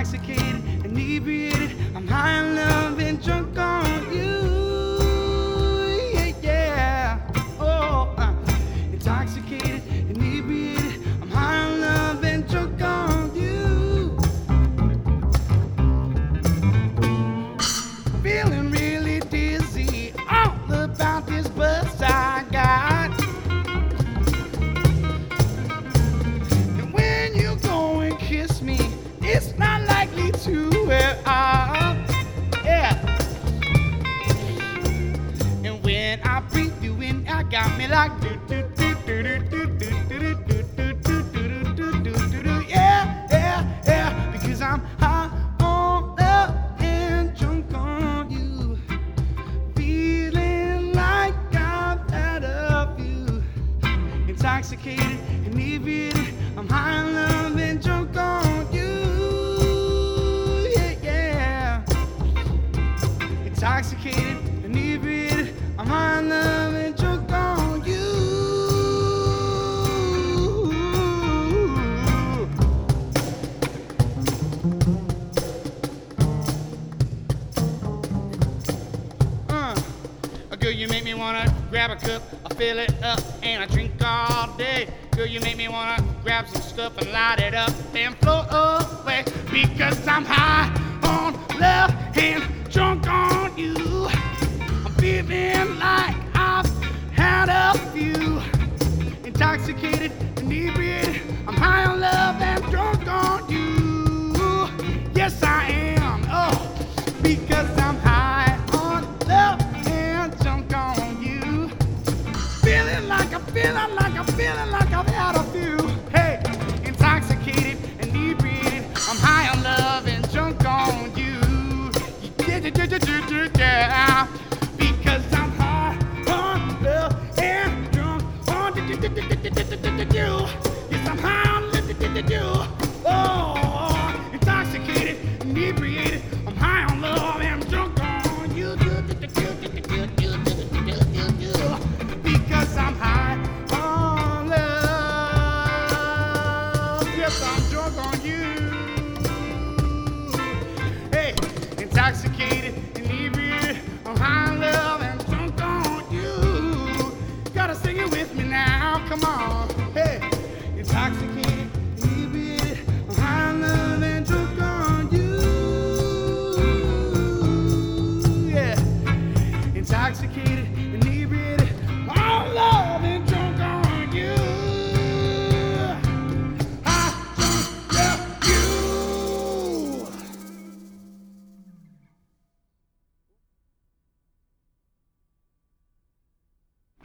intoxicated, inebriated. I'm high on love and drunk on you. Yeah, yeah. Oh, intoxicated, inebriated. I'm high on love and drunk on you. Feeling really dizzy, all about this buzz I got. And when you go and kiss me, it's not likely to wear off. Yeah. And when I breathe you in, I got me like do do do do do do do do do do do do do do. Yeah, yeah, yeah. Because I'm high on love and drunk on you. Feeling like I've had a few. Intoxicated, inebriated. I'm high on love and drunk on you. Yeah, yeah. Intoxicated, inebriated. I'm high on love and drunk on you. Girl, you make me wanna grab a cup, I fill it up, and I drink all day. Girl, you make me wanna grab some stuff and light it up and float away. Because I'm high on love and drunk on you. I'm feeling like I've had a few. Intoxicated, inebriated. I'm high on love and drunk on you. Yes, I am. Oh, because I'm high on love and drunk on you. Feeling like I've had a few. Hey, intoxicated, inebriated. I'm high on love and drunk on you. Yeah, because I'm high on love and drunk on you. Yes, I'm high on love. Oh, intoxicated, inebriated. I'm high on love and drunk on you. Because I'm high on love. Yes, I'm drunk on you. Hey, intoxicated, inebriated. I'm high on love and drunk on you. Gotta sing it with me now. Come on.